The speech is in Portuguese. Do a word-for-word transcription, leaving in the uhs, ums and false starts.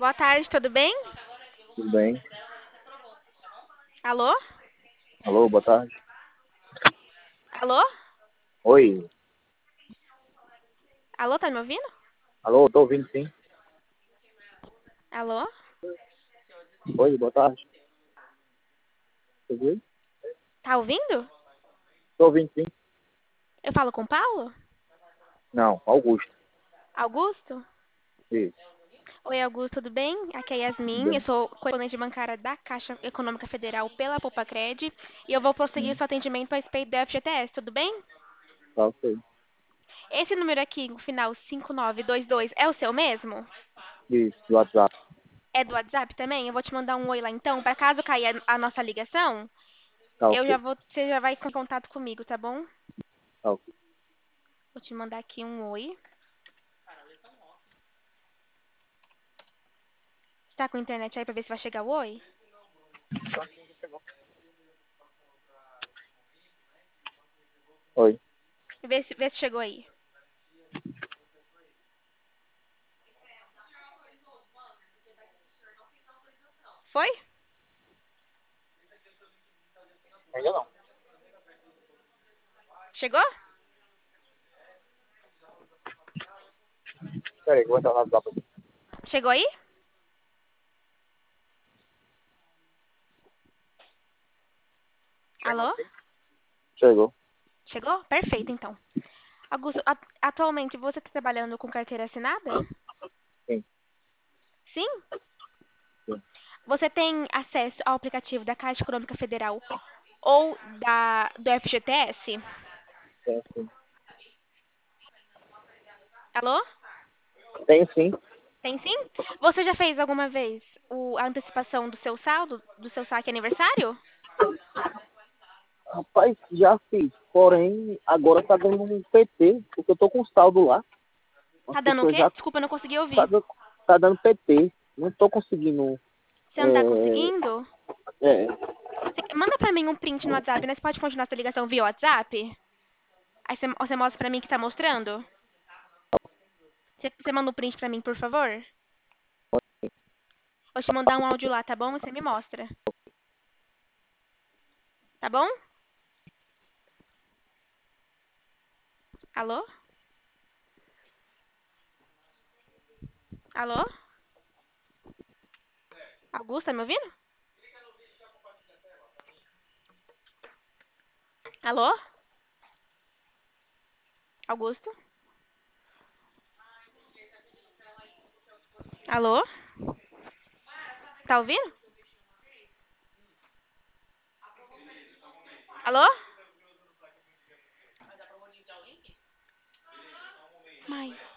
Boa tarde, tudo bem? Tudo bem? Alô? Alô, boa tarde. Alô? Oi. Alô, tá me ouvindo? Alô, tô ouvindo sim. Alô? Oi, boa tarde. Tudo bem? Tá ouvindo? Tô ouvindo sim. Eu falo com Paulo? Não, Augusto. Augusto? Isso, Oi, Augusto, tudo bem? Aqui é tudo Yasmin, eu bem. sou correspondente bancária da Caixa Econômica Federal pela Popacred e eu vou prosseguir Hum, seu atendimento a respeito do F G T S, tudo bem? tá, ok. Esse número aqui, no final cinco nove dois dois, é o seu mesmo? Isso, do WhatsApp. É do WhatsApp também? Eu vou te mandar um oi lá então, para caso caia a nossa ligação, Tá, eu já ok. vou, você já vai em contato comigo, tá bom? Tá, ok. Vou te mandar aqui um oi. Você tá com a internet aí pra ver se vai chegar o oi? Oi. Vê se, vê se chegou aí. Foi? Ainda não. Chegou? Peraí, que eu vou entrar no WhatsApp aqui. Chegou aí? Chegou Alô? sim? Chegou. Chegou? Perfeito, então. Augusto, a- atualmente você está trabalhando com carteira assinada? Sim, Sim? sim. Você tem acesso ao aplicativo da Caixa Econômica Federal ou da, do F G T S? Tem sim. Alô? Tem sim. Tem sim? Você já fez alguma vez o- a antecipação do seu saldo, do seu saque aniversário? Rapaz, já fiz. Porém, agora tá dando um P T, porque eu tô com saldo lá. As Tá dando o pessoas quê? já Desculpa, eu não consegui tá ouvir. dando, tá dando P T. Não tô conseguindo. Você não tá É, conseguindo? é, Você- manda pra mim um print no WhatsApp, né? Você pode continuar sua ligação via WhatsApp? Aí você, você mostra pra mim que tá mostrando? Você, você manda um print pra mim, por favor? Vou te mandar um áudio lá, tá bom? E você me mostra. Tá bom? Alô? Alô? Augusto, tá me ouvindo? Alô? Augusto? Alô? Tá ouvindo? Alô? Mãe.